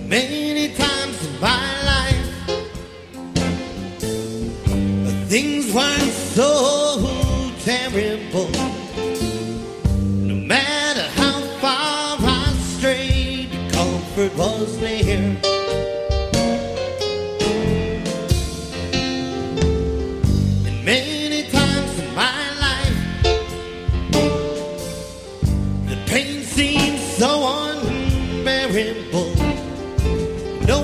Many times in my life, but things weren't so terrible. No matter how far I strayed, comfort was near.